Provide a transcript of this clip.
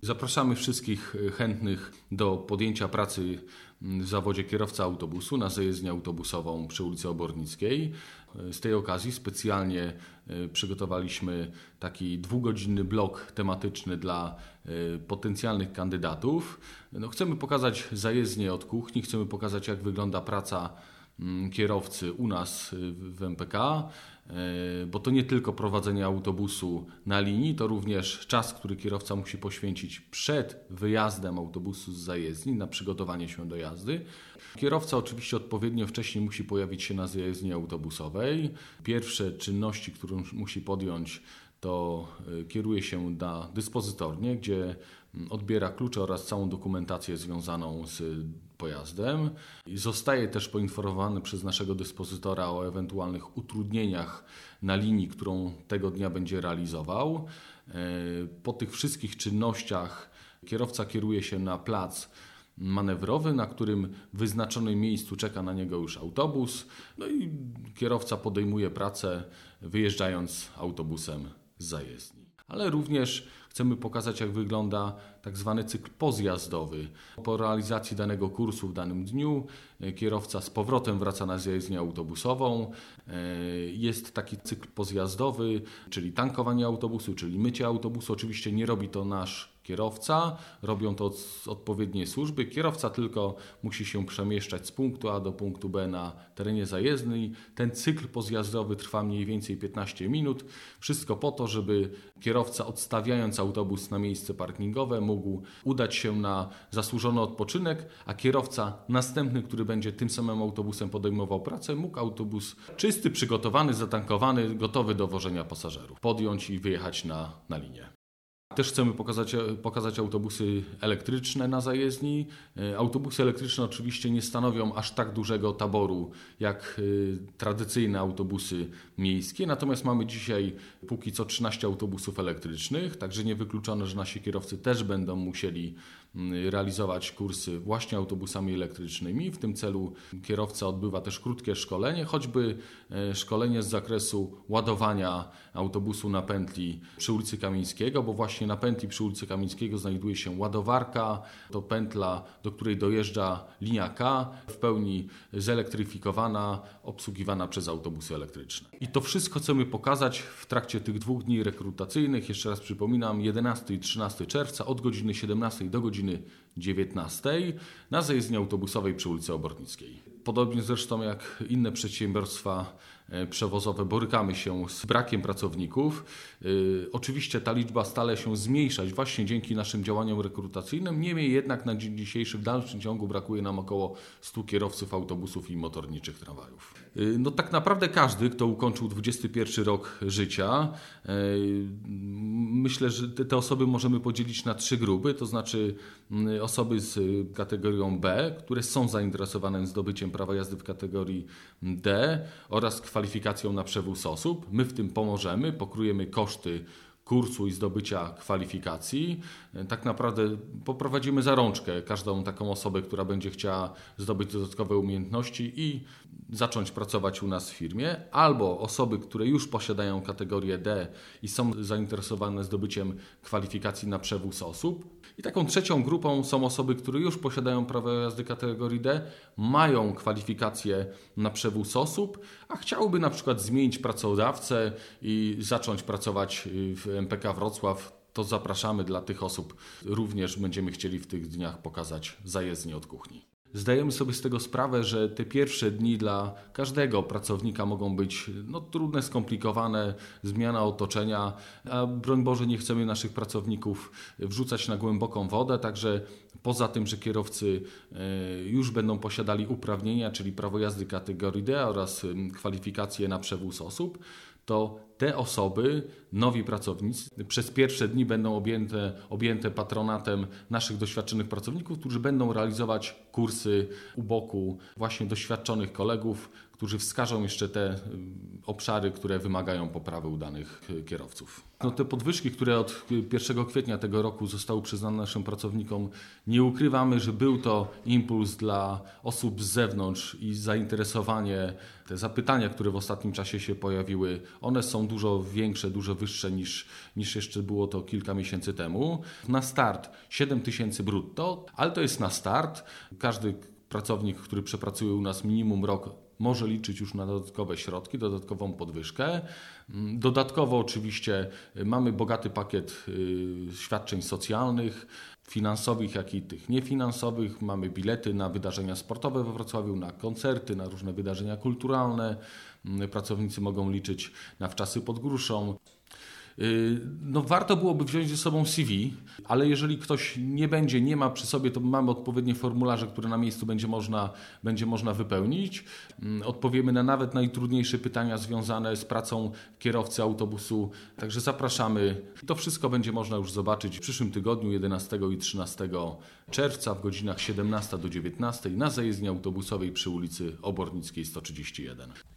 Zapraszamy wszystkich chętnych do podjęcia pracy w zawodzie kierowca autobusu na zajezdnię autobusową przy ulicy Obornickiej. Z tej okazji specjalnie przygotowaliśmy taki 2-godzinny blok tematyczny dla potencjalnych kandydatów. Chcemy pokazać zajezdnię od kuchni, chcemy pokazać, jak wygląda praca kierowcy u nas w MPK, bo to nie tylko prowadzenie autobusu na linii, to również czas, który kierowca musi poświęcić przed wyjazdem autobusu z zajezdni na przygotowanie się do jazdy. Kierowca oczywiście odpowiednio wcześniej musi pojawić się na zajezdni autobusowej. Pierwsze czynności, które musi podjąć, to kieruje się na dyspozytornię, gdzie odbiera klucze oraz całą dokumentację związaną z pojazdem. Zostaje też poinformowany przez naszego dyspozytora o ewentualnych utrudnieniach na linii, którą tego dnia będzie realizował. Po tych wszystkich czynnościach kierowca kieruje się na plac manewrowy, na którym w wyznaczonym miejscu czeka na niego już autobus. I kierowca podejmuje pracę, wyjeżdżając autobusem z zajezdni. Ale również chcemy pokazać, jak wygląda tak zwany cykl pozjazdowy. Po realizacji danego kursu w danym dniu kierowca z powrotem wraca na zajezdnię autobusową. Jest taki cykl pozjazdowy, czyli tankowanie autobusu, czyli mycie autobusu. Oczywiście nie robi to nasz kierowca, robią to odpowiednie służby. Kierowca tylko musi się przemieszczać z punktu A do punktu B na terenie zajezdni. Ten cykl pozjazdowy trwa mniej więcej 15 minut. Wszystko po to, żeby kierowca, odstawiając autobus na miejsce parkingowe, mógł udać się na zasłużony odpoczynek, a kierowca następny, który będzie tym samym autobusem podejmował pracę, mógł autobus czysty, przygotowany, zatankowany, gotowy do wożenia pasażerów podjąć i wyjechać na linię. Też chcemy pokazać autobusy elektryczne na zajezdni. Autobusy elektryczne oczywiście nie stanowią aż tak dużego taboru jak tradycyjne autobusy miejskie, natomiast mamy dzisiaj póki co 13 autobusów elektrycznych, także niewykluczone, że nasi kierowcy też będą musieli realizować kursy właśnie autobusami elektrycznymi. W tym celu kierowca odbywa też krótkie szkolenie, choćby szkolenie z zakresu ładowania autobusu na pętli przy ulicy Kamińskiego, bo właśnie na pętli przy ulicy Kamińskiego znajduje się ładowarka, to pętla, do której dojeżdża linia K, w pełni zelektryfikowana, obsługiwana przez autobusy elektryczne. I to wszystko chcemy pokazać w trakcie tych 2 dni rekrutacyjnych. Jeszcze raz przypominam, 11 i 13 czerwca od godziny 17 do godziny 19 na zajezdni autobusowej przy ulicy Obornickiej. Podobnie zresztą jak inne przedsiębiorstwa przewozowe borykamy się z brakiem pracowników. Oczywiście ta liczba stale się zmniejszać właśnie dzięki naszym działaniom rekrutacyjnym. Niemniej jednak na dzień dzisiejszy w dalszym ciągu brakuje nam około 100 kierowców autobusów i motorniczych tramwajów. Tak naprawdę każdy, kto ukończył 21 rok życia, myślę, że te osoby możemy podzielić na 3 grupy, to znaczy osoby z kategorią B, które są zainteresowane zdobyciem prawa jazdy w kategorii D oraz kwalifikacją na przewóz osób. My w tym pomożemy, pokryjemy koszty kursu i zdobycia kwalifikacji. Tak naprawdę poprowadzimy za rączkę każdą taką osobę, która będzie chciała zdobyć dodatkowe umiejętności i zacząć pracować u nas w firmie, albo osoby, które już posiadają kategorię D i są zainteresowane zdobyciem kwalifikacji na przewóz osób. I taką trzecią grupą są osoby, które już posiadają prawo jazdy kategorii D, mają kwalifikacje na przewóz osób, a chciałyby na przykład zmienić pracodawcę i zacząć pracować w MPK Wrocław. To zapraszamy dla tych osób. Również będziemy chcieli w tych dniach pokazać zajezdnię od kuchni. Zdajemy sobie z tego sprawę, że te pierwsze dni dla każdego pracownika mogą być trudne, skomplikowane, zmiana otoczenia, a broń Boże nie chcemy naszych pracowników wrzucać na głęboką wodę, także poza tym, że kierowcy już będą posiadali uprawnienia, czyli prawo jazdy kategorii D oraz kwalifikacje na przewóz osób, to te osoby, nowi pracownicy, przez pierwsze dni będą objęte patronatem naszych doświadczonych pracowników, którzy będą realizować kursy u boku właśnie doświadczonych kolegów, którzy wskażą jeszcze te obszary, które wymagają poprawy u danych kierowców. Te podwyżki, które od 1 kwietnia tego roku zostały przyznane naszym pracownikom, nie ukrywamy, że był to impuls dla osób z zewnątrz i zainteresowanie, te zapytania, które w ostatnim czasie się pojawiły, one są dużo większe, dużo wyższe niż jeszcze było to kilka miesięcy temu. Na start 7 000 brutto, ale to jest na start. Każdy pracownik, który przepracuje u nas minimum rok, może liczyć już na dodatkowe środki, dodatkową podwyżkę. Dodatkowo oczywiście mamy bogaty pakiet świadczeń socjalnych, finansowych, jak i tych niefinansowych. Mamy bilety na wydarzenia sportowe we Wrocławiu, na koncerty, na różne wydarzenia kulturalne. Pracownicy mogą liczyć na wczasy pod gruszą. No, warto byłoby wziąć ze sobą CV, ale jeżeli ktoś nie ma przy sobie, to mamy odpowiednie formularze, które na miejscu będzie można wypełnić. Odpowiemy na nawet najtrudniejsze pytania związane z pracą kierowcy autobusu, także zapraszamy. To wszystko będzie można już zobaczyć w przyszłym tygodniu 11 i 13 czerwca w godzinach 17 do 19 na zajezdni autobusowej przy ulicy Obornickiej 131.